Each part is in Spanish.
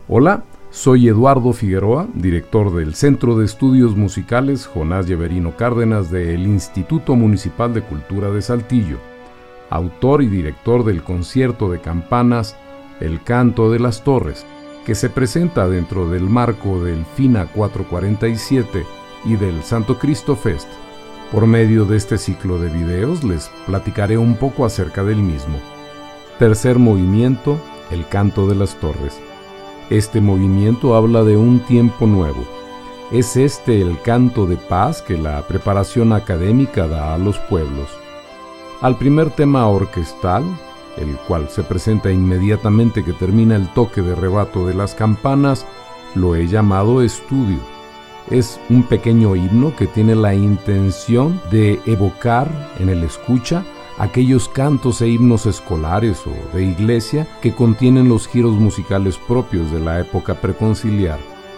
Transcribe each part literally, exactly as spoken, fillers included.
Hola, soy Eduardo Figueroa, director del Centro de Estudios Musicales Jonás Yeverino Cárdenas del Instituto Municipal de Cultura de Saltillo, autor y director del concierto de campanas El Canto de las Torres, que se presenta dentro del marco del FINA cuatrocientos cuarenta y siete y del Santo Cristo Fest. Por medio de este ciclo de videos les platicaré un poco acerca del mismo. Tercer movimiento, El Canto de las Torres. Este movimiento habla de un tiempo nuevo. Es este el canto de paz que la preparación académica da a los pueblos. Al primer tema orquestal, el cual se presenta inmediatamente que termina el toque de rebato de las campanas, lo he llamado Estudio. Es un pequeño himno que tiene la intención de evocar en el escucha aquellos cantos e himnos escolares o de iglesia que contienen los giros musicales propios de la época preconciliar.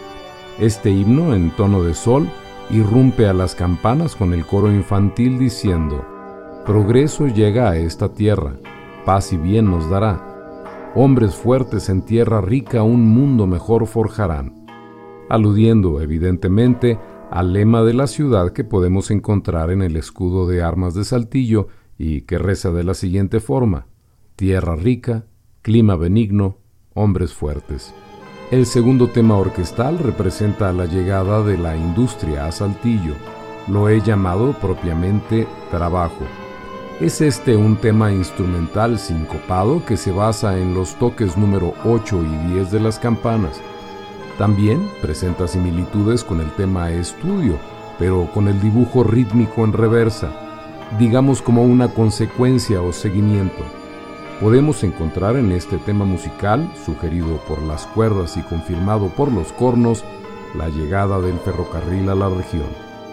Este himno, en tono de sol, irrumpe a las campanas con el coro infantil diciendo: progreso llega a esta tierra, paz y bien nos dará. Hombres fuertes en tierra rica un mundo mejor forjarán. Aludiendo, evidentemente, al lema de la ciudad que podemos encontrar en el escudo de armas de Saltillo y que reza de la siguiente forma: tierra rica, clima benigno, hombres fuertes. El segundo tema orquestal representa la llegada de la industria a Saltillo. Lo he llamado propiamente Trabajo. Es este un tema instrumental sincopado que se basa en los toques número ocho y diez de las campanas. También presenta similitudes con el tema Estudio, pero con el dibujo rítmico en reversa, digamos como una consecuencia o seguimiento. Podemos encontrar en este tema musical, sugerido por las cuerdas y confirmado por los cornos, la llegada del ferrocarril a la región.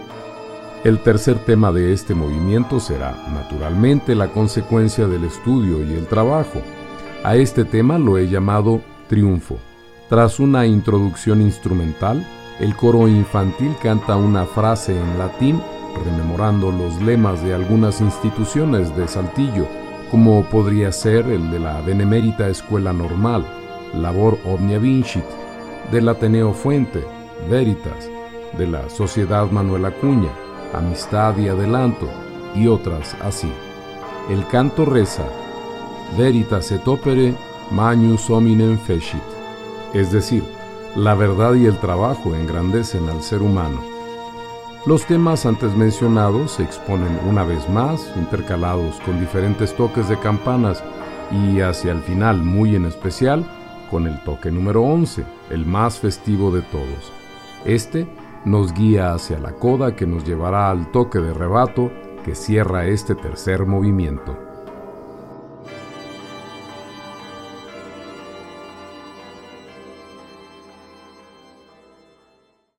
El tercer tema de este movimiento será, naturalmente, la consecuencia del estudio y el trabajo. A este tema lo he llamado Triunfo. Tras una introducción instrumental, el coro infantil canta una frase en latín rememorando los lemas de algunas instituciones de Saltillo, como podría ser el de la Benemérita Escuela Normal, Labor Omnia Vincit, del Ateneo Fuente, Veritas, de la Sociedad Manuel Acuña, Amistad y Adelanto, y otras así. El canto reza: Veritas et opere magnus hominem fecit, es decir, la verdad y el trabajo engrandecen al ser humano. Los temas antes mencionados se exponen una vez más, intercalados con diferentes toques de campanas y hacia el final, muy en especial, con el toque número once, el más festivo de todos. Este nos guía hacia la coda que nos llevará al toque de rebato que cierra este tercer movimiento.